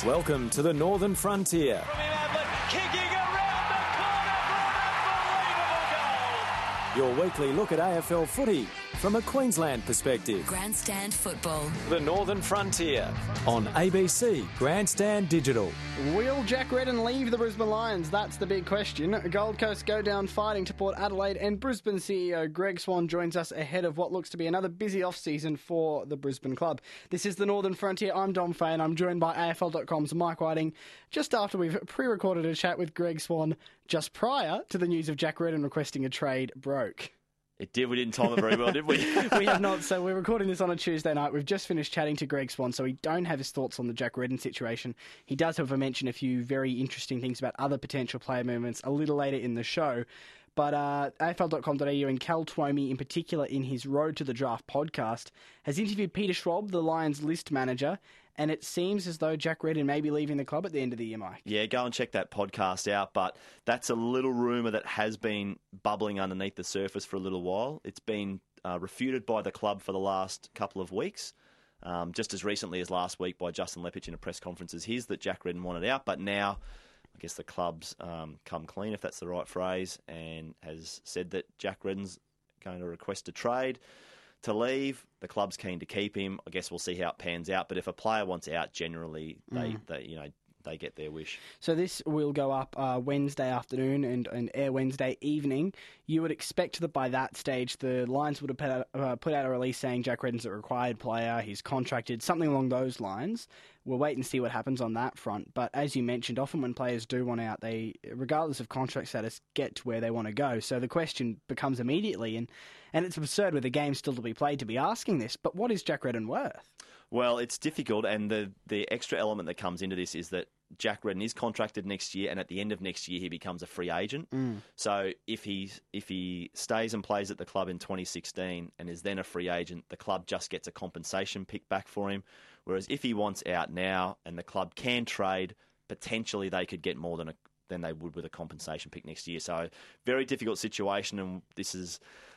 Welcome to the Northern Frontier. From Ablett, kicking around the corner for an unbelievable goal. Your weekly look at AFL footy from a Queensland perspective. Grandstand Football. The Northern Frontier on ABC Grandstand Digital. Will Jack Redden leave the Brisbane Lions? That's the big question. Gold Coast go down fighting to Port Adelaide, and Brisbane CEO Greg Swan joins us ahead of what looks to be another busy off-season for the Brisbane club. This is the Northern Frontier. I'm Dom Fay, and I'm joined by AFL.com's Mike Whiting, just after we've pre-recorded a chat with Greg Swan just prior to the news of Jack Redden requesting a trade broke. It did. We didn't time it very well, did we? We have not. So we're recording this on a Tuesday night. We've just finished chatting to Greg Swan, so we don't have his thoughts on the Jack Redden situation. He does, however, mention a few very interesting things about other potential player movements a little later in the show. But AFL.com.au and Cal Twomey, in particular, in his Road to the Draft podcast, has interviewed Peter Schwab, the Lions list manager, and it seems as though Jack Redden may be leaving the club at the end of the year, Mike. Yeah, go and check that podcast out, but that's a little rumour that has been bubbling underneath the surface for a little while. It's been refuted by the club for the last couple of weeks, just as recently as last week by Justin Lepich in a press conference as his, that Jack Redden wanted out, but now I guess the club's come clean, if that's the right phrase, and has said that Jack Redden's going to request a trade to leave. The club's keen to keep him. I guess we'll see how it pans out. But if a player wants out, generally they get their wish. So this will go up Wednesday afternoon and air Wednesday evening. You would expect that by that stage the Lions would have put out a release saying Jack Redden's a required player, he's contracted, something along those lines. We'll wait and see what happens on that front. But as you mentioned, often when players do want out, they, regardless of contract status, get to where they want to go. So the question becomes immediately, and it's absurd with the game still to be played, to be asking this, but what is Jack Redden worth? Well, it's difficult, and the extra element that comes into this is that Jack Redden is contracted next year, and at the end of next year he becomes a free agent. So if he stays and plays at the club in 2016 and is then a free agent, the club just gets a compensation pick back for him. Whereas if he wants out now and the club can trade, potentially they could get more than they would with a compensation pick next year. So very difficult situation, and this is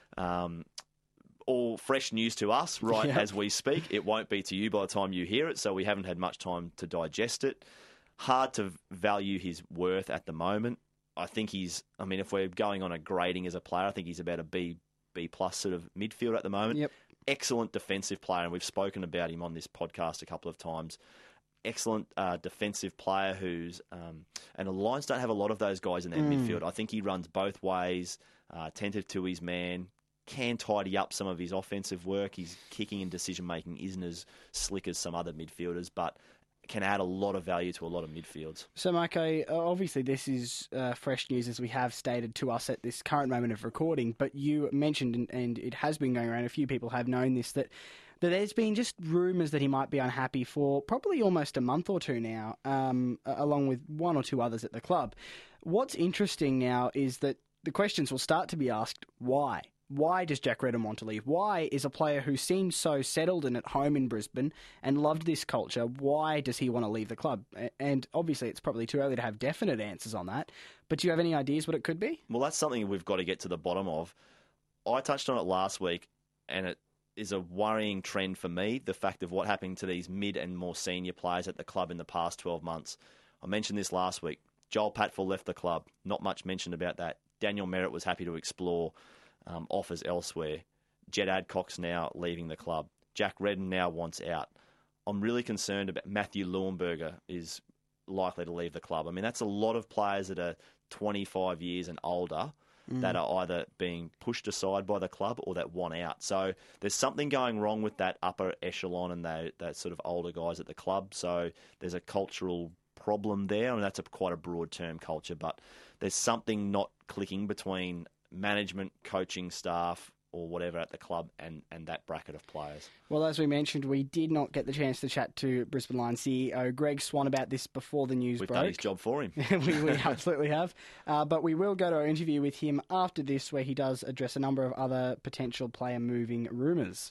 all fresh news to us as we speak. It won't be to you by the time you hear it, so we haven't had much time to digest it. Hard to value his worth at the moment. I think if we're going on a grading as a player, I think he's about a B plus sort of midfield at the moment. Yep. Excellent defensive player, and we've spoken about him on this podcast a couple of times. Excellent defensive player who's... and the Lions don't have a lot of those guys in their midfield. I think he runs both ways, attentive to his man, can tidy up some of his offensive work. His kicking and decision-making isn't as slick as some other midfielders, but can add a lot of value to a lot of midfields. So, Mike, obviously this is fresh news, as we have stated to us at this current moment of recording, but you mentioned, and it has been going around, a few people have known this, that there's been just rumours that he might be unhappy for probably almost a month or two now, along with one or two others at the club. What's interesting now is that the questions will start to be asked, why? Why does Jack Redden want to leave? Why is a player who seems so settled and at home in Brisbane and loved this culture, why does he want to leave the club? And obviously it's probably too early to have definite answers on that, but do you have any ideas what it could be? Well, that's something we've got to get to the bottom of. I touched on it last week, and it is a worrying trend for me, the fact of what happened to these mid and more senior players at the club in the past 12 months. I mentioned this last week. Joel Patfull left the club. Not much mentioned about that. Daniel Merritt was happy to explore offers elsewhere. Jed Adcock's now leaving the club. Jack Redden now wants out. I'm really concerned about Matthew Leuenberger is likely to leave the club. I mean, that's a lot of players that are 25 years and older that are either being pushed aside by the club or that want out. So there's something going wrong with that upper echelon and that sort of older guys at the club. So there's a cultural problem there. I mean, that's quite a broad term, culture, but there's something not clicking between management, coaching staff, or whatever at the club and that bracket of players. Well, as we mentioned, we did not get the chance to chat to Brisbane Lions CEO Greg Swan about this before the news broke. We've done his job for him. we absolutely have. But we will go to our interview with him after this, where he does address a number of other potential player moving rumours.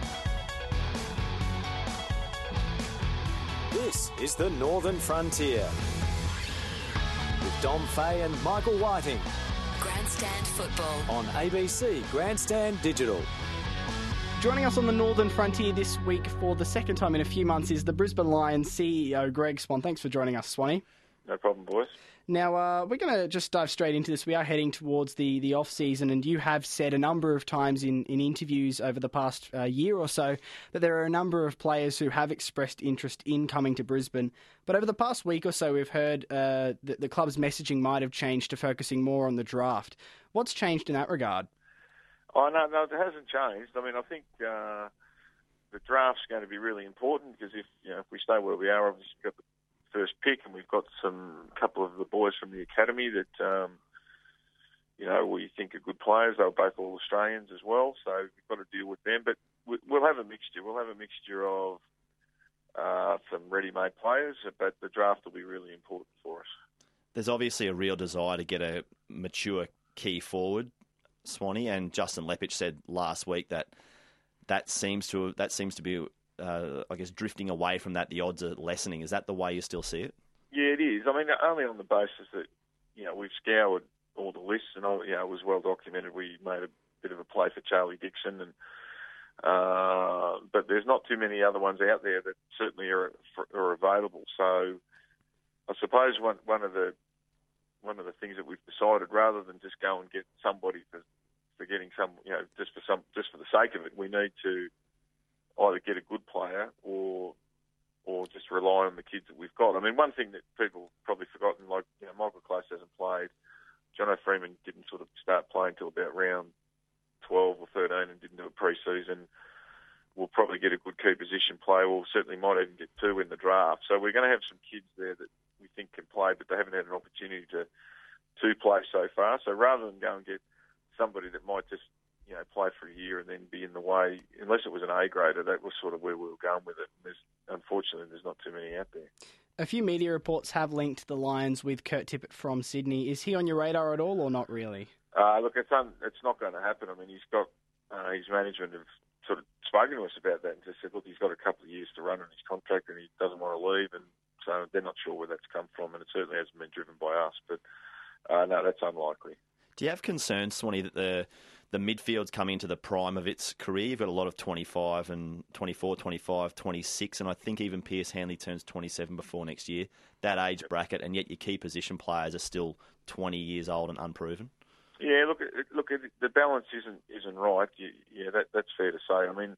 This is the Northern Frontier with Dom Fay and Michael Whiting. Grandstand Football On ABC Grandstand Digital. Joining us on the Northern Frontier this week for the second time in a few months is the Brisbane Lions CEO, Greg Swan. Thanks for joining us, Swanee. No problem, boys. Now, we're going to just dive straight into this. We are heading towards the off-season, and you have said a number of times in interviews over the past year or so that there are a number of players who have expressed interest in coming to Brisbane. But over the past week or so, we've heard that the club's messaging might have changed to focusing more on the draft. What's changed in that regard? Oh, no, it hasn't changed. I mean, I think the draft's going to be really important because if we stay where we are, obviously we've got the first pick and we've got a couple of the boys from the academy that, we think are good players. They were both all Australians as well, so we've got to deal with them. But we'll have a mixture. We'll have a mixture of some ready-made players, but the draft will be really important for us. There's obviously a real desire to get a mature key forward, Swanee, and Justin Leppich said last week that seems to be, drifting away from that. The odds are lessening. Is that the way you still see it? Yeah, it is. I mean, only on the basis that we've scoured all the lists, and it was well documented. We made a bit of a play for Charlie Dixon, and but there's not too many other ones out there that certainly are available. So I suppose one of the things that we've decided, rather than just go and get somebody for getting some, just for the sake of it, we need to either get a good player or just rely on the kids that we've got. I mean, one thing that people probably forgotten, like Michael Close hasn't played, Jono Freeman didn't sort of start playing until about round 12 or 13 and didn't do a pre-season. We'll probably get a good key position player. We'll certainly might even get two in the draft. So we're going to have some kids there that we think can play, but they haven't had an opportunity to play so far. So rather than go and get somebody that might just play for a year and then be in the way, unless it was an A-grader, that was sort of where we were going with it. Unfortunately, there's not too many out there. A few media reports have linked the Lions with Kurt Tippett from Sydney. Is he on your radar at all or not really? Look, it's not going to happen. I mean, he's got his management have sort of spoken to us about that and just said, look, he's got a couple of years to run on his contract and he doesn't want to leave, and so they're not sure where that's come from, and it certainly hasn't been driven by us. But no, that's unlikely. Do you have concerns, Swanee, that the midfield's come into the prime of its career? You've got a lot of 25 and 24, 25, 26, and I think even Pierce Hanley turns 27 before next year, that age bracket, and yet your key position players are still 20 years old and unproven? Yeah, look, the balance isn't right. That's fair to say. I mean,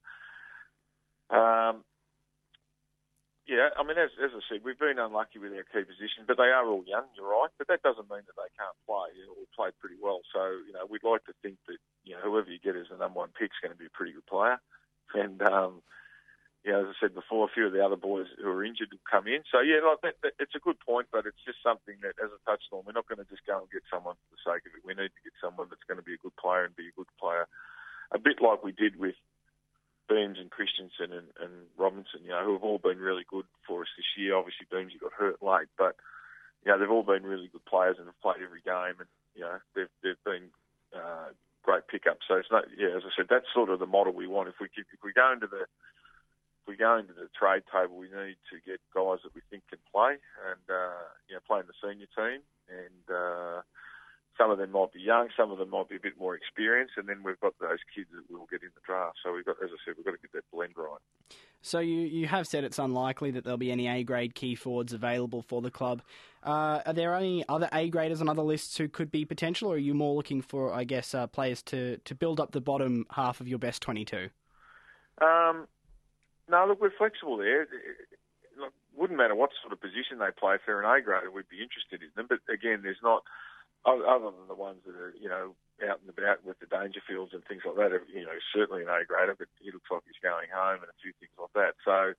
as I said, we've been unlucky with our key position, but they are all young, you're right. But that doesn't mean that they can't play. All played pretty well. So, we'd like to think that, whoever you get as the number one pick is going to be a pretty good player. And, as I said before, a few of the other boys who are injured will come in. So, it's a good point, but it's just something that, as I touched on, we're not going to just go and get someone for the sake of it. We need to get someone that's going to be a good player and be a good player. A bit like we did with Beams and Christensen and Robinson, who have all been really good for us this year. Obviously, Beamsy got hurt late, but they've all been really good players and have played every game, and they've been great pickups. So it's not, as I said, that's sort of the model we want. If we go into the trade table, we need to get guys that we think can play and play in the senior team, and some of them might be young, some of them might be a bit more experienced, and then we've got those kids that we'll get in the draft. So we've got to get that blend right. So you have said it's unlikely that there'll be any A-grade key forwards available for the club. Are there any other A-graders on other lists who could be potential, or are you more looking for, I guess, players to build up the bottom half of your best 22? No, look, we're flexible there. Look, wouldn't matter what sort of position they play. If they're an A-grader, we'd be interested in them. But again, there's not, other than the ones that are, out and about with the Dangerfields and things like that, certainly an A-grader, but he looks like he's going home and a few things like that. So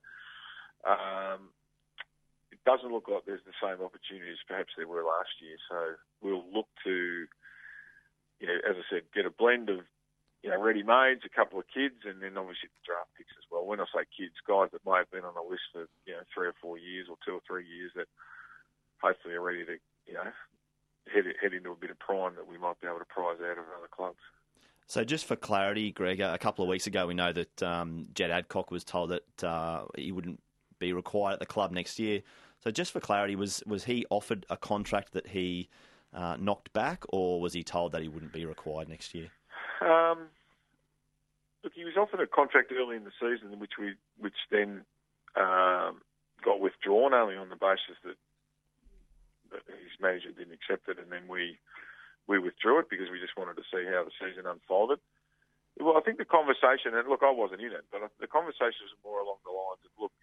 it doesn't look like there's the same opportunities perhaps there were last year. So we'll look to, as I said, get a blend of, ready-mades, a couple of kids, and then obviously the draft picks as well. When I say kids, guys that may have been on a list for, 3 or 4 years or 2 or 3 years that hopefully are ready to, head into a bit of prime that we might be able to prize out of other clubs. So just for clarity, Greg, a couple of weeks ago we know that Jed Adcock was told that he wouldn't be required at the club next year. So just for clarity, was he offered a contract that he knocked back, or was he told that he wouldn't be required next year? Look, he was offered a contract early in the season, which then got withdrawn only on the basis that his manager didn't accept it, and then we withdrew it because we just wanted to see how the season unfolded. Well, I think the conversation, and look, I wasn't in it, but the conversation was more along the lines of, look,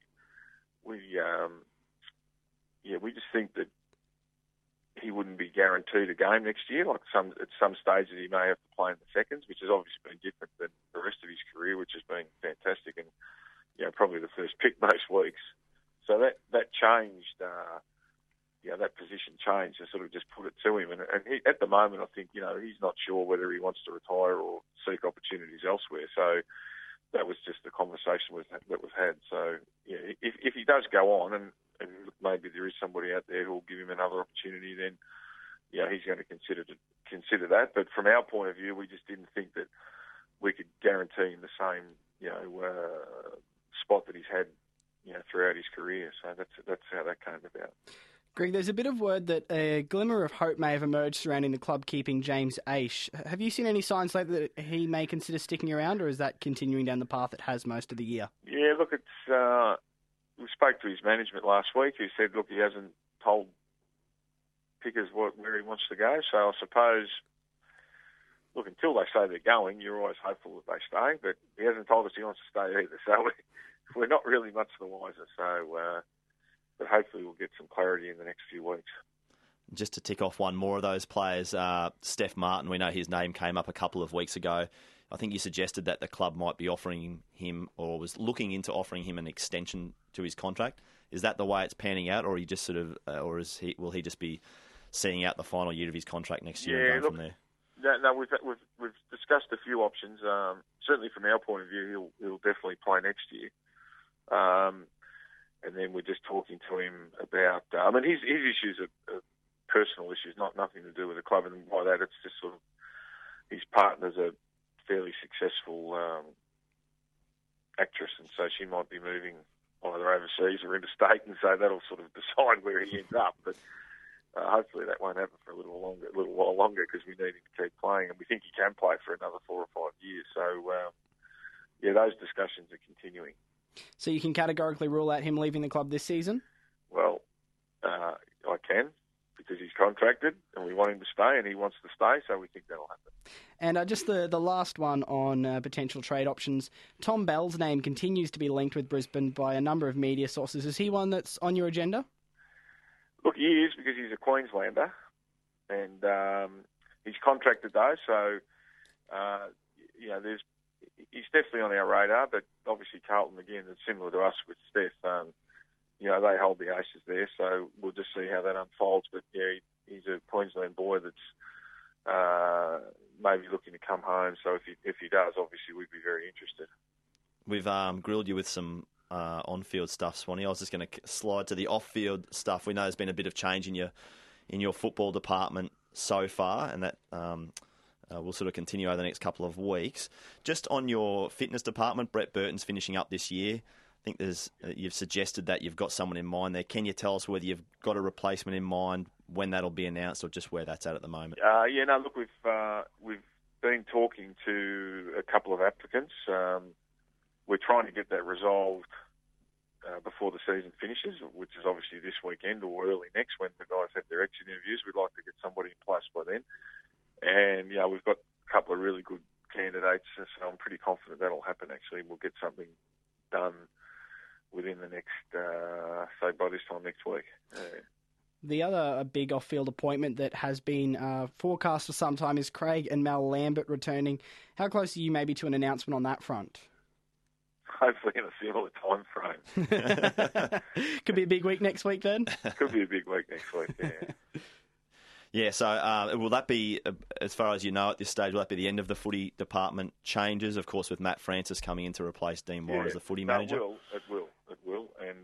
we just think that he wouldn't be guaranteed a game next year. Like at some stages, he may have to play in the seconds, which has obviously been different than the rest of his career, which has been fantastic, and probably the first pick most weeks. So that changed. That position changed and sort of just put it to him. And he, at the moment, I think he's not sure whether he wants to retire or seek opportunities elsewhere. So that was just the conversation that was had. So if he does go on and maybe there is somebody out there who will give him another opportunity, then he's going to consider that. But from our point of view, we just didn't think that we could guarantee him the same spot that he's had throughout his career. So that's how that came about. Greg, there's a bit of word that a glimmer of hope may have emerged surrounding the club keeping James Aish. Have you seen any signs lately that he may consider sticking around, or is that continuing down the path it has most of the year? Yeah, look, we spoke to his management last week, who said, look, he hasn't told Pickers where he wants to go. So I suppose, look, until they say they're going, you're always hopeful that they stay, but he hasn't told us he wants to stay either. So we're not really much the wiser. So... but hopefully we'll get some clarity in the next few weeks. Just to tick off one more of those players, Steph Martin, we know his name came up a couple of weeks ago. I think you suggested that the club might be offering him, or was looking into offering him, an extension to his contract. Is that the way it's panning out, or are you just sort of, will he just be seeing out the final year of his contract next year and going from there? No, we've discussed a few options. Certainly from our point of view, he'll definitely play next year. And then we're just talking to him about... his issues are personal issues, nothing to do with the club. And by that, it's just sort of... His partner's a fairly successful actress, and so she might be moving either overseas or interstate, and so that'll sort of decide where he ends up. But hopefully that won't happen for a little while longer, because we need him to keep playing, and we think he can play for another 4 or 5 years. So, those discussions are continuing. So you can categorically rule out him leaving the club this season? Well, I can, because he's contracted and we want him to stay and he wants to stay, so we think that'll happen. And just the last one on potential trade options. Tom Bell's name continues to be linked with Brisbane by a number of media sources. Is he one that's on your agenda? Look, he is, because he's a Queenslander and he's contracted though, so he's definitely on our radar, but obviously Carlton, again, it's similar to us with Steph. They hold the aces there, so we'll just see how that unfolds. But, he's a Queensland boy that's maybe looking to come home. So if he does, obviously we'd be very interested. We've grilled you with some on-field stuff, Swanee. I was just going to slide to the off-field stuff. We know there's been a bit of change in your football department so far, and that... we'll sort of continue over the next couple of weeks. Just on your fitness department, Brett Burton's finishing up this year. I think you've suggested that you've got someone in mind there. Can you tell us whether you've got a replacement in mind, when that'll be announced, or just where that's at the moment? Look, we've been talking to a couple of applicants. We're trying to get that resolved before the season finishes, which is obviously this weekend or early next, when the guys have their exit interviews. We'd like to get somebody in place by then. And, we've got a couple of really good candidates, so I'm pretty confident that'll happen, actually. We'll get something done within the next, by this time next week. The other big off-field appointment that has been forecast for some time is Craig and Mal Lambert returning. How close are you maybe to an announcement on that front? Hopefully in a similar time frame. Could be a big week next week then? Could be a big week next week, yeah. Yeah, so will that be, as far as you know at this stage, will that be the end of the footy department changes? Of course, with Matt Francis coming in to replace Dean Warren as the footy manager. It will. And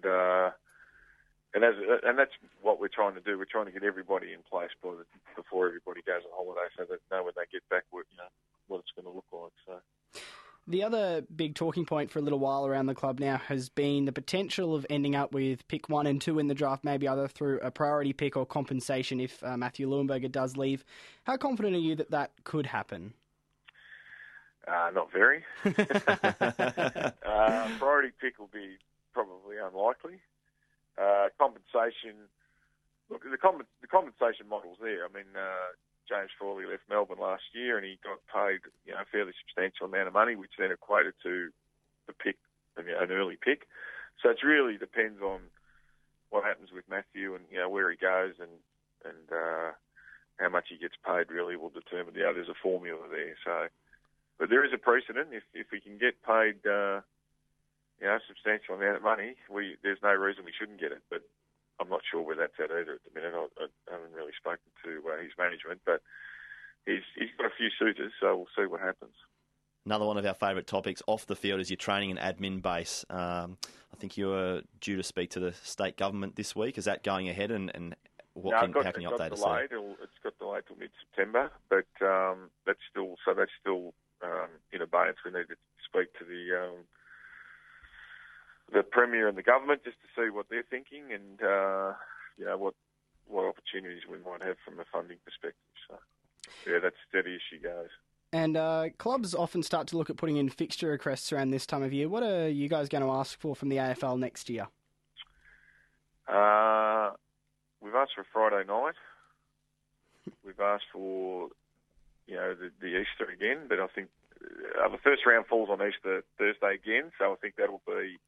that's what we're trying to do. We're trying to get everybody in place before everybody goes on holiday, so that when they get back, what it's going to look like. So. The other big talking point for a little while around the club now has been the potential of ending up with pick 1 and 2 in the draft, maybe either through a priority pick or compensation if Matthew Leuenberger does leave. How confident are you that could happen? Not very. Priority pick will be probably unlikely. Compensation. Look, the compensation model's there. I mean, James Frawley left Melbourne last year, and he got paid, a fairly substantial amount of money, which then equated to the pick, an early pick. So it really depends on what happens with Matthew and where he goes and how much he gets paid. Really will determine. There's a formula there. So, but there is a precedent. If we can get paid, a substantial amount of money, there's no reason we shouldn't get it. But I'm not sure where that's at either at the minute. I haven't really spoken to his management, but he's got a few suitors, so we'll see what happens. Another one of our favourite topics off the field is your training and admin base. I think you were due to speak to the state government this week. Is that going ahead, and how can you update us there? It's got delayed till mid-September, but that's still in abeyance. We need to speak to the Premier and the government just to see what they're thinking and what opportunities we might have from a funding perspective. So, that's steady as she goes. And clubs often start to look at putting in fixture requests around this time of year. What are you guys going to ask for from the AFL next year? We've asked for a Friday night. We've asked for, the Easter again, but I think the first round falls on Easter Thursday again, so I think that'll be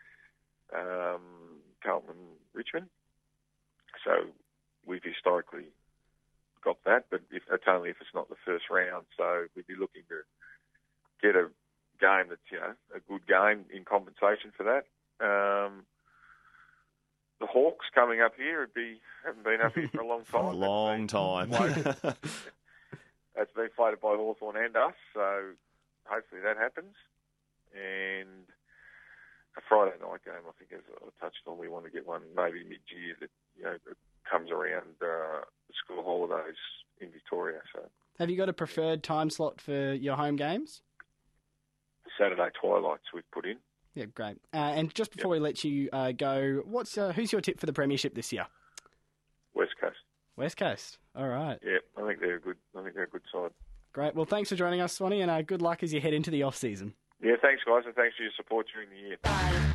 Carlton and Richmond. So we've historically got that, but it's only if it's not the first round. So we'd be looking to get a game that's a good game in compensation for that. The Hawks coming up here haven't been up here for a long time. A long time. That's been floated by Hawthorn and us, so hopefully that happens. And a Friday night game, I think, as I touched on, we want to get one maybe mid-year that comes around the school holidays in Victoria. So, have you got a preferred time slot for your home games? Saturday twilights we've put in. Yeah, great. And just before we let you go, who's your tip for the premiership this year? West Coast. West Coast. All right. Yeah, I think they're a good side. Great. Well, thanks for joining us, Swanee, and good luck as you head into the off season. Yeah, thanks, guys, and thanks for your support during the year.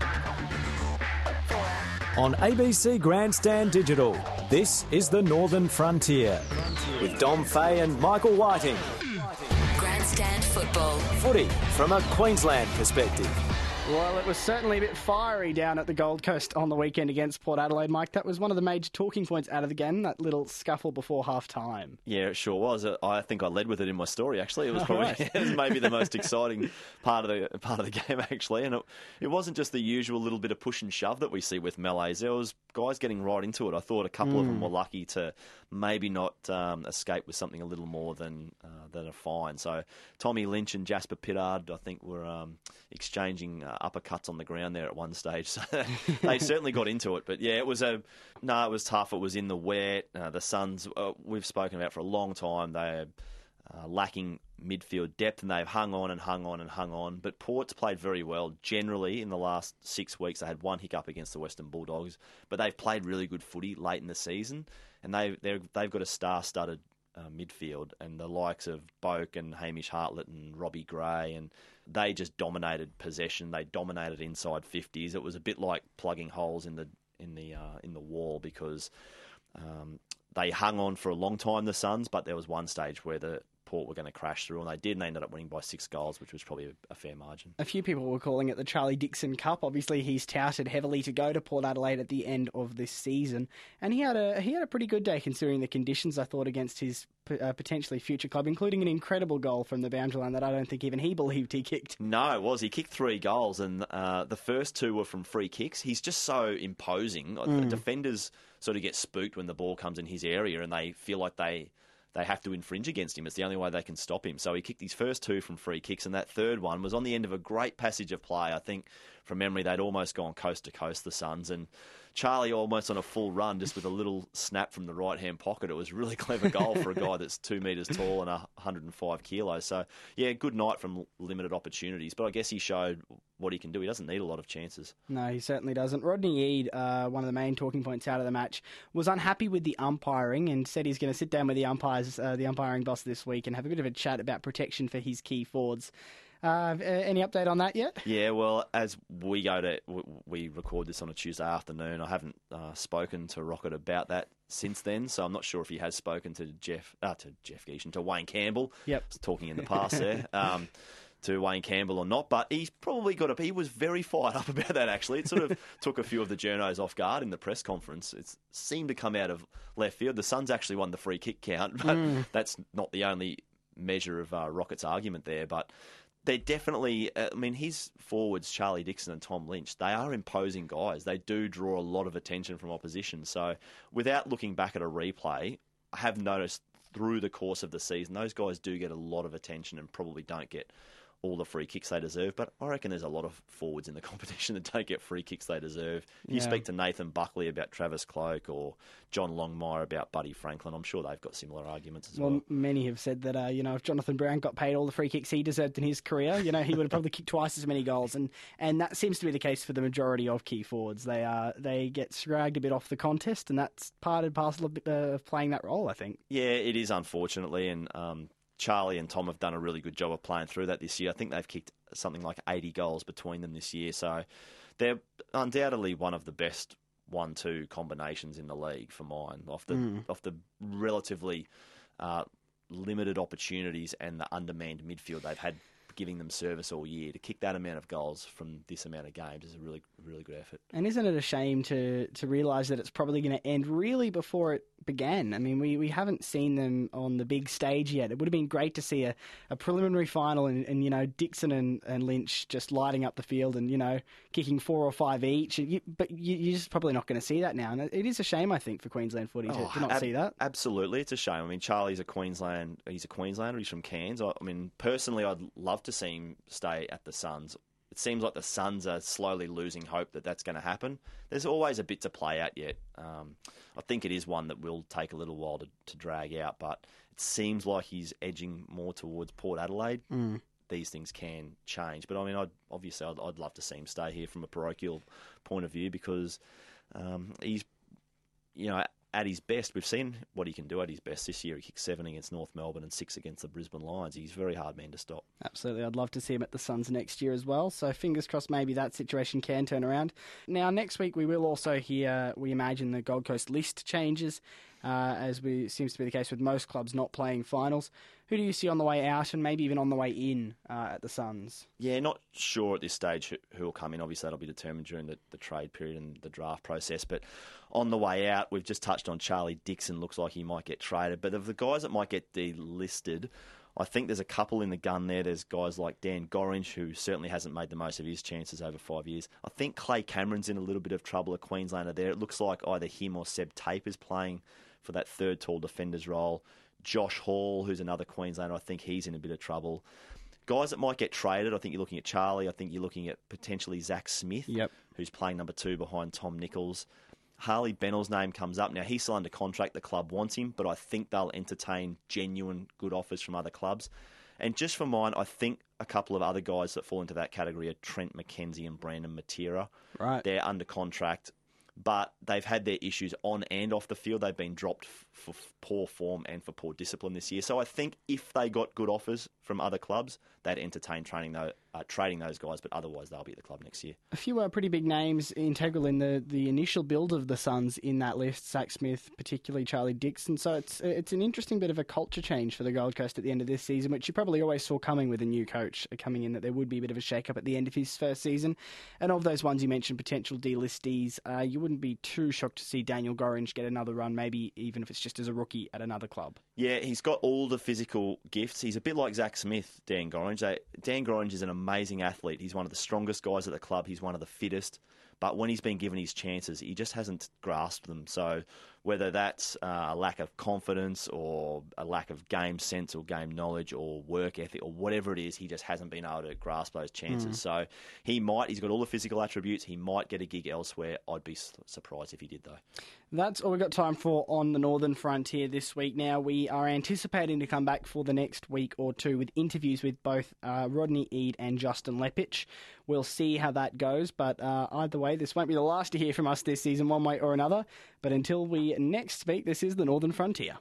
On ABC Grandstand Digital, this is the Northern Frontier. With Dom Fay and Michael Whiting. Grandstand football. Footy from a Queensland perspective. Well, it was certainly a bit fiery down at the Gold Coast on the weekend against Port Adelaide, Mike. That was one of the major talking points out of the game, that little scuffle before half-time. Yeah, it sure was. I think I led with it in my story, actually. It was probably it was maybe the most exciting part of the game, actually. And it wasn't just the usual little bit of push and shove that we see with melees. There was guys getting right into it. I thought a couple of them were lucky to maybe not escape with something a little more than a fine. So Tommy Lynch and Jasper Pittard, I think, were exchanging uppercuts on the ground there at one stage. So they certainly got into it. But yeah, it was tough. It was in the wet. The Suns, we've spoken about for a long time, they're lacking midfield depth, and they've hung on and hung on and hung on. But Port's played very well. Generally, in the last 6 weeks, they had one hiccup against the Western Bulldogs, but they've played really good footy late in the season, and they've got a star-studded midfield, and the likes of Boak and Hamish Hartlett and Robbie Gray, and they just dominated possession. They dominated inside 50s. It was a bit like plugging holes in the wall, because they hung on for a long time, the Suns, but there was one stage where the Port were going to crash through, and they did, and they ended up winning by 6 goals, which was probably a fair margin. A few people were calling it the Charlie Dixon Cup. Obviously, he's touted heavily to go to Port Adelaide at the end of this season, and he had a pretty good day considering the conditions, I thought, against his potentially future club, including an incredible goal from the boundary line that I don't think even he believed he kicked. No, it was. He kicked 3 goals, and the first 2 were from free kicks. He's just so imposing. Defenders sort of get spooked when the ball comes in his area, and they feel like they have to infringe against him. It's the only way they can stop him. So he kicked his first 2 from free kicks, and that third one was on the end of a great passage of play. I think, from memory, they'd almost gone coast to coast, the Suns, and Charlie almost on a full run, just with a little snap from the right-hand pocket. It was a really clever goal for a guy that's 2 metres tall and 105 kilos. So, yeah, good night from limited opportunities. But I guess he showed what he can do. He doesn't need a lot of chances. No, he certainly doesn't. Rodney Eade, one of the main talking points out of the match, was unhappy with the umpiring and said he's going to sit down with the umpiring boss this week and have a bit of a chat about protection for his key forwards. Any update on that yet? Yeah, well, as we we record this on a Tuesday afternoon. I haven't spoken to Rocket about that since then, so I'm not sure if he has spoken to Jeff Geishan, to Wayne Campbell. Yep. Talking in the past there. To Wayne Campbell or not, but he's probably he was very fired up about that, actually. It sort of took a few of the journos off guard in the press conference. It seemed to come out of left field. The Suns actually won the free kick count, but that's not the only measure of Rocket's argument there. But they're definitely, his forwards, Charlie Dixon and Tom Lynch, they are imposing guys. They do draw a lot of attention from opposition. So without looking back at a replay, I have noticed through the course of the season, those guys do get a lot of attention and probably don't get all the free kicks they deserve, but I reckon there's a lot of forwards in the competition that don't get free kicks they deserve. You speak to Nathan Buckley about Travis Cloke or John Longmire about Buddy Franklin, I'm sure they've got similar arguments as well. Well, many have said that, if Jonathan Brown got paid all the free kicks he deserved in his career, he would have probably kicked twice as many goals, and that seems to be the case for the majority of key forwards. They get dragged a bit off the contest, and that's part and parcel of playing that role, I think. Yeah, it is, unfortunately, and Charlie and Tom have done a really good job of playing through that this year. I think they've kicked something like 80 goals between them this year. So they're undoubtedly one of the best 1-2 combinations in the league for mine. Off the relatively limited opportunities and the undermanned midfield they've had giving them service all year, to kick that amount of goals from this amount of games is a really, really good effort. And isn't it a shame to realise that it's probably going to end really before it began? I mean, we haven't seen them on the big stage yet. It would have been great to see a preliminary final and Dixon and Lynch just lighting up the field and, kicking 4 or 5 each. But you're just probably not going to see that now. And it is a shame, I think, for Queensland footy to not see that. Absolutely, it's a shame. I mean, Charlie's a Queenslander. He's from Cairns. I mean, personally, I'd love to see him stay at the Suns. It seems like the Suns are slowly losing hope that that's going to happen. There's always a bit to play out yet. I think it is one that will take a little while to drag out, but it seems like he's edging more towards Port Adelaide. These things can change. But I mean, I'd love to see him stay here from a parochial point of view, because he's, at his best. We've seen what he can do at his best this year. He kicked 7 against North Melbourne and 6 against the Brisbane Lions. He's a very hard man to stop. Absolutely. I'd love to see him at the Suns next year as well. So fingers crossed maybe that situation can turn around. Now, next week we will also hear, we imagine, the Gold Coast list changes, as seems to be the case with most clubs not playing finals. Who do you see on the way out and maybe even on the way in at the Suns? Yeah, not sure at this stage who will come in. Obviously, that'll be determined during the trade period and the draft process. But on the way out, we've just touched on Charlie Dixon. Looks like he might get traded. But of the guys that might get delisted, I think there's a couple in the gun there. There's guys like Dan Gorringe, who certainly hasn't made the most of his chances over 5 years. I think Clay Cameron's in a little bit of trouble, a Queenslander there. It looks like either him or Seb Tape is playing for that third tall defender's role. Josh Hall, who's another Queenslander, I think he's in a bit of trouble. Guys that might get traded, I think you're looking at Charlie. I think you're looking at potentially Zach Smith, who's playing number 2 behind Tom Nichols. Harley Bennell's name comes up. Now, he's still under contract. The club wants him, but I think they'll entertain genuine good offers from other clubs. And just for mine, I think a couple of other guys that fall into that category are Trent McKenzie and Brandon Matera. Right. They're under contract, but they've had their issues on and off the field. They've been dropped for poor form and for poor discipline this year. So I think if they got good offers from other clubs, they'd entertain trading those guys, but otherwise they'll be at the club next year. A few pretty big names integral in the initial build of the Suns in that list. Zach Smith, particularly Charlie Dixon. So it's an interesting bit of a culture change for the Gold Coast at the end of this season, which you probably always saw coming with a new coach coming in, that there would be a bit of a shake-up at the end of his first season. And of those ones you mentioned, potential delistees, you wouldn't be too shocked to see Daniel Gorringe get another run, maybe even if it's just as a rookie at another club. Yeah, he's got all the physical gifts. He's a bit like Zach Smith, Dan Gorringe. Dan Gorringe is an amazing athlete. He's one of the strongest guys at the club. He's one of the fittest. But when he's been given his chances, he just hasn't grasped them. So whether that's a lack of confidence or a lack of game sense or game knowledge or work ethic or whatever it is, he just hasn't been able to grasp those chances. So he's got all the physical attributes. He might get a gig elsewhere. I'd be surprised if he did, though. That's all we've got time for on the Northern Frontier this week. Now, we are anticipating to come back for the next week or two with interviews with both Rodney Eade and Justin Lepich. We'll see how that goes, but either way, this won't be the last to hear from us this season, one way or another. But until we next speak, this is the Northern Frontier.